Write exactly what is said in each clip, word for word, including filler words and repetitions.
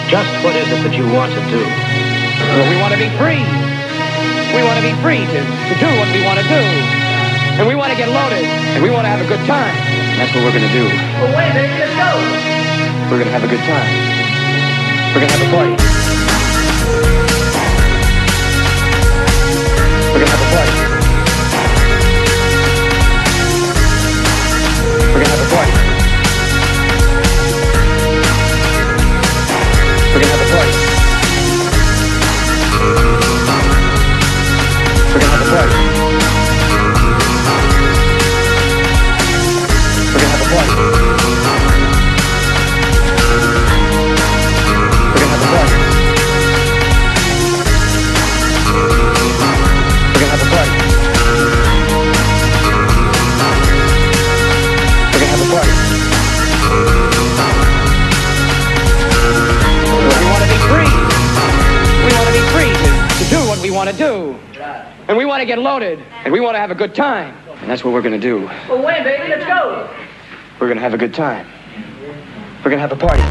Just what is it that you want to do? Well, we want to be free. We want to be free to, to do what we want to do. And we want to get loaded. And we want to have a good time. And that's what we're going to do. Well, wait, baby, let's go. We're going to have a good time. We're going to have a party. We're going to have a party. We're going to have a party. We're gonna have a party. We're gonna have a party. We're gonna have a party. We're gonna have a party. We're gonna have a party. We're gonna have a party. We want to do, and we want to get loaded, and we want to have a good time, and that's what we're going to do. Well, wait, baby, let's go. We're going to have a good time. We're going to have a party.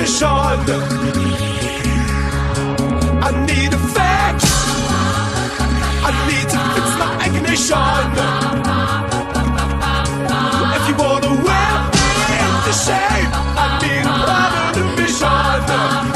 ignition. I need a fix. I need to fix my ignition. If you wanna whip me into shape, I need a permanent vision.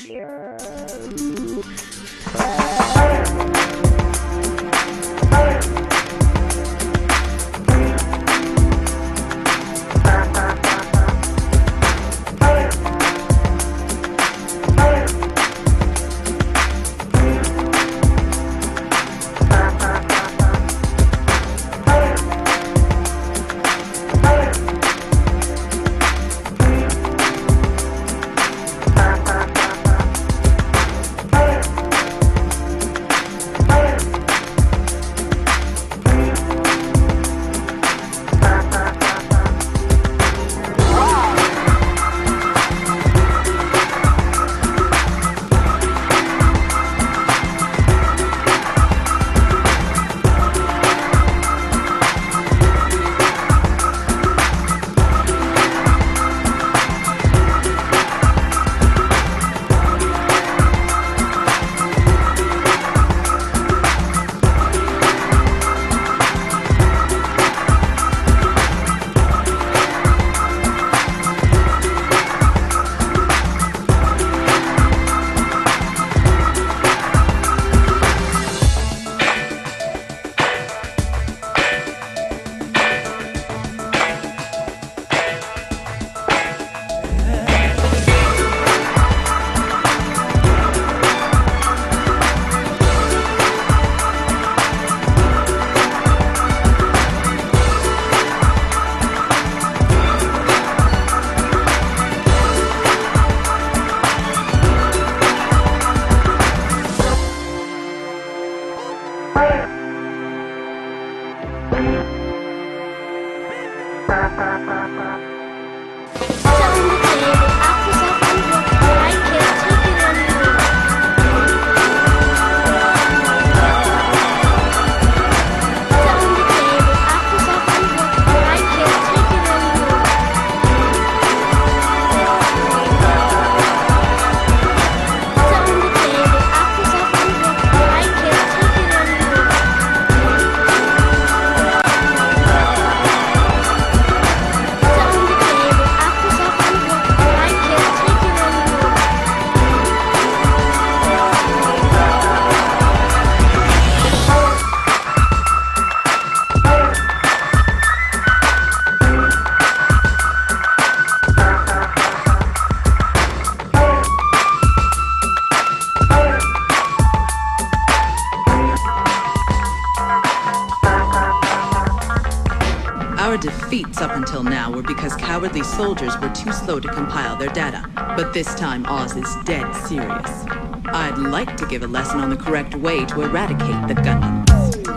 Our defeats up until now were because cowardly soldiers were too slow to compile their data. But this time Oz is dead serious. I'd like to give a lesson on the correct way to eradicate the Gundams.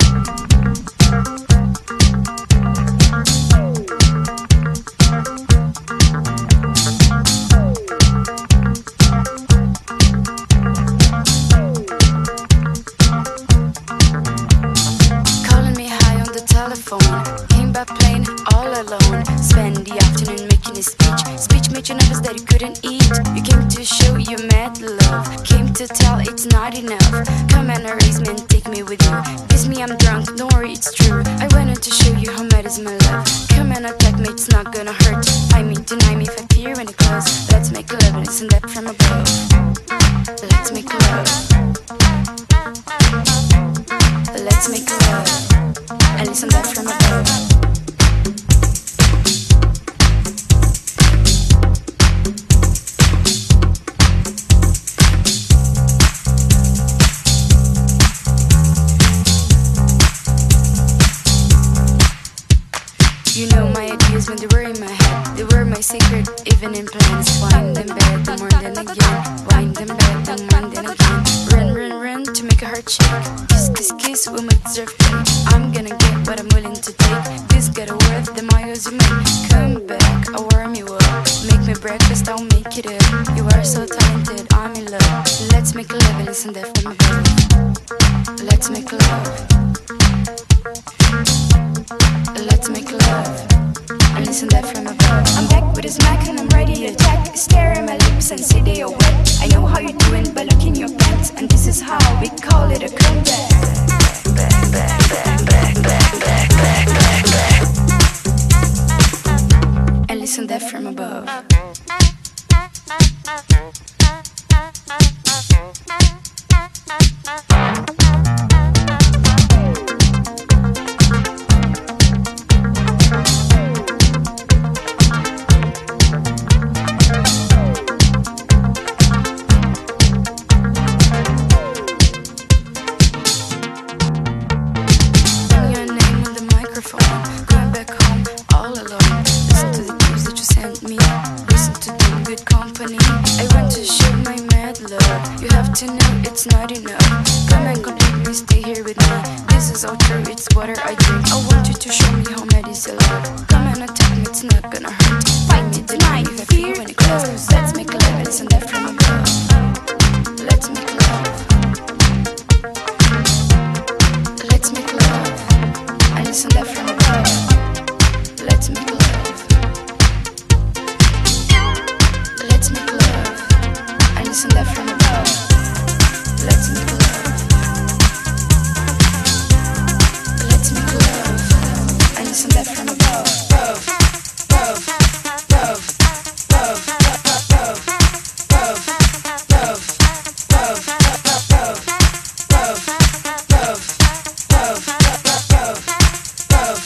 Plane all alone. Spend the afternoon making a speech. Speech made you nervous that you couldn't eat. You came to show you mad love. Came to tell it's not enough. Come and erase me and take me with you. Kiss me, I'm drunk, don't worry, it's true. I wanted to show you how mad is my love. Come and attack me, it's not gonna hurt. I mean, deny me if I peer when it close. Let's make love and listen that from above. Let's make love. Let's make love and listen that from above. You know my ideas when they were in my head. They were my secret, even in plans. Wind them back, then more than again. Wind them back, then more than again. Run, run, run to make a heart shake. Kiss, kiss, kiss, we might deserve cake. I'm gonna get what I'm willing to take. This got a worth the miles you make. Come back, I'll warm you up. Make me breakfast, I'll make it up. You are so talented, I'm in love. Let's make love and listen that from above. Let's make love. Let's make love and listen that from above. I'm back with a smack and I'm ready to attack. Stare at my lips and say they are wet. I know how you're doing, but look in your pants, and this is how we call it a comeback. Back, back, back. so true, it's water I drink. I want you to show me how medicine love. Come and attack me, it's not gonna hurt. Fight me tonight if I feel when it close. Let's make love and send that from above. Let's make love. Let's make love and send that from above. Let's make love. Let's make love and send that from above. Let's make love. Let's make love and send that from above. Love, love, love, love, love, love, love, love, love, love, love, love, love, love.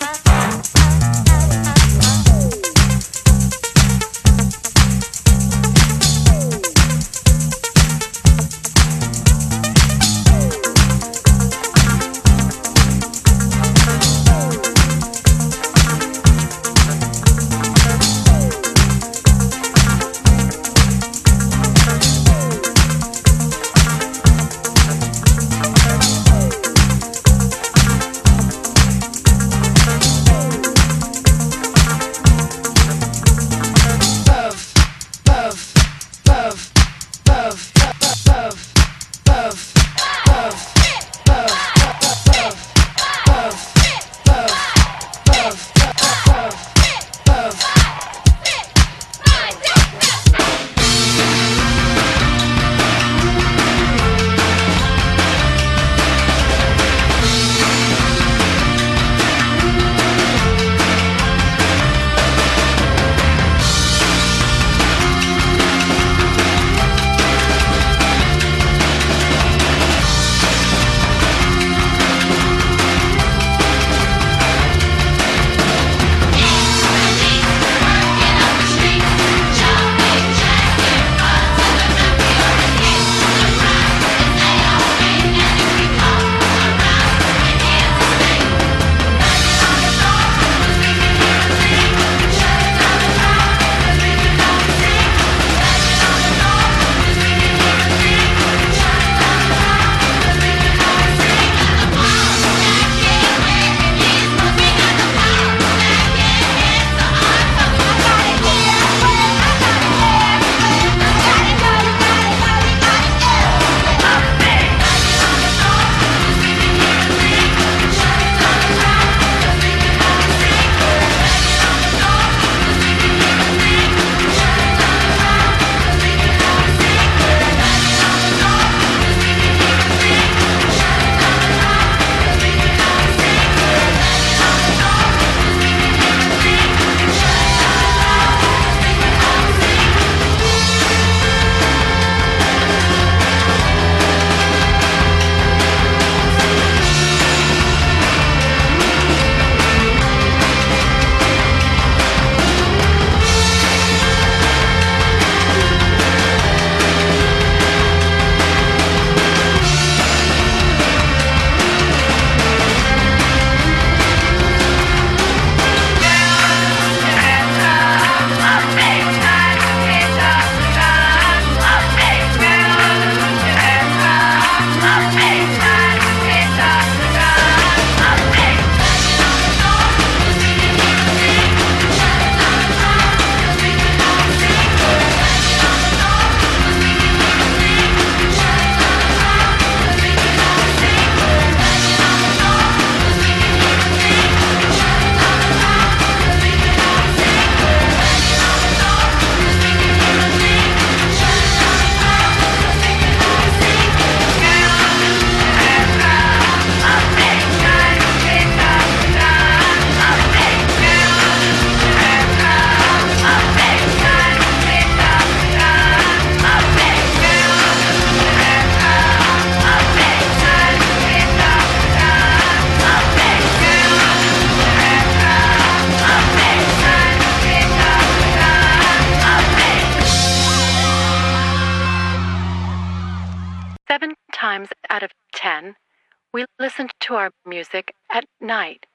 times out of ten, we listened to our music at night.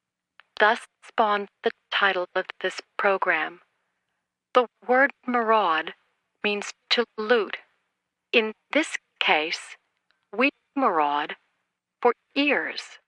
Thus spawned the title of this program. The word maraud means to loot. In this case, we maraud for ears.